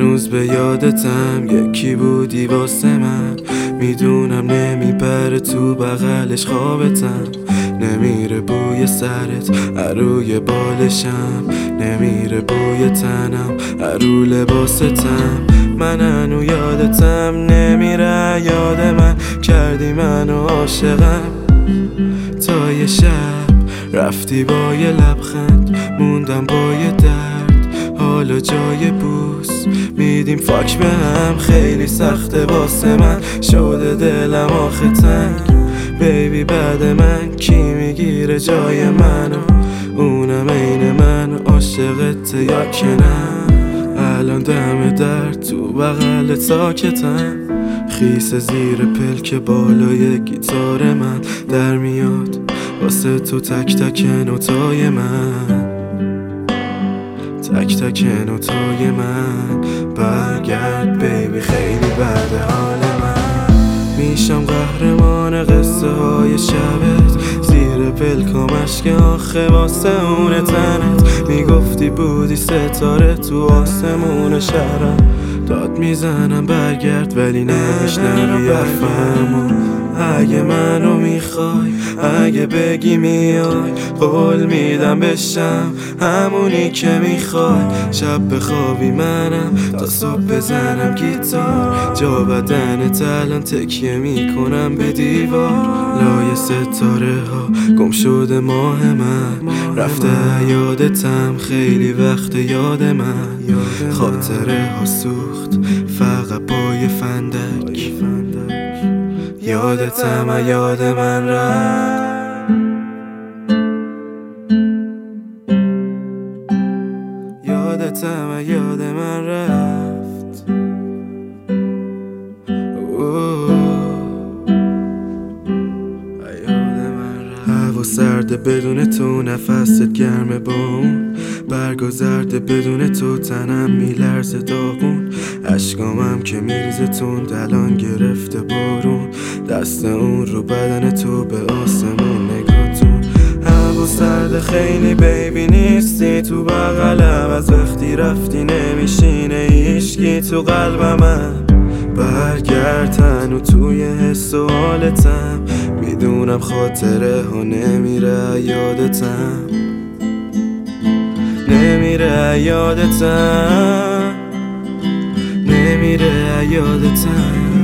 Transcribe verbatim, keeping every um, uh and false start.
هنوز به یادتم، یکی بودی واسه من. میدونم نمیبره تو بغلش خوابتم، نمیره بوی سرت اروی بالشم، نمیره بوی تنم ارو لباستم. من هنو یادتم، نمیره یاد من، کردی منو عاشقم. تا یه شب رفتی با یه لبخند، موندم با یه درد، حالا جای بوس میدیم فاک به هم. خیلی سخته واسه من، شده دلم آخه تنگ. بیبی بعد من کی میگیره جای منو؟ اونم عین من، عاشقت یا که نه؟ الان دم در تو بغل ساکتم، خیس زیر پلک بالای گیتار من در میاد واسه تو تک تک نوتای من، تک تک نوتای من. برگرد بیبی خیلی بعد حال من، میشم قهرمان قصه های شبت، زیر پلکام اشک آخه واسه اون تنت. میگفتی بودی ستاره تو آسمون شهرم، داد میزنم برگرد ولی نمیشنوی حرفمو. اگه منو میخوای، اگه بگی میای، قول میدم بشم همونی که میخوای. شب بخوابی منم تا صبح بزنم گیتار، جا بدنت الان تکیه میکنم به دیوار. لای ستاره ها گم شده ماه من، رفته یادتم خیلی وقت یاد من. خاطره ها سوخت فقط پای فندک، یادتم یاد من رفت، یادتم یاد من رفت. هوا سرده بدون تو، نفست گرمه با اون برگا زرده بدون تو، تنم میلرزه داغون، اشکامم که میریزه تون، الان گرفته بارون، دست اون رو بدن تو به آسمون نگاتون. هوا سرده خیلی بیبی نیستی تو بغلم، از وقتی رفتی نمیشینه هیچکی تو قلبم. برگرد تنو توی حس و حالتم، میدونم خاطره ها نمیره یادتم، نمیره یادتم، نمیره یادتم.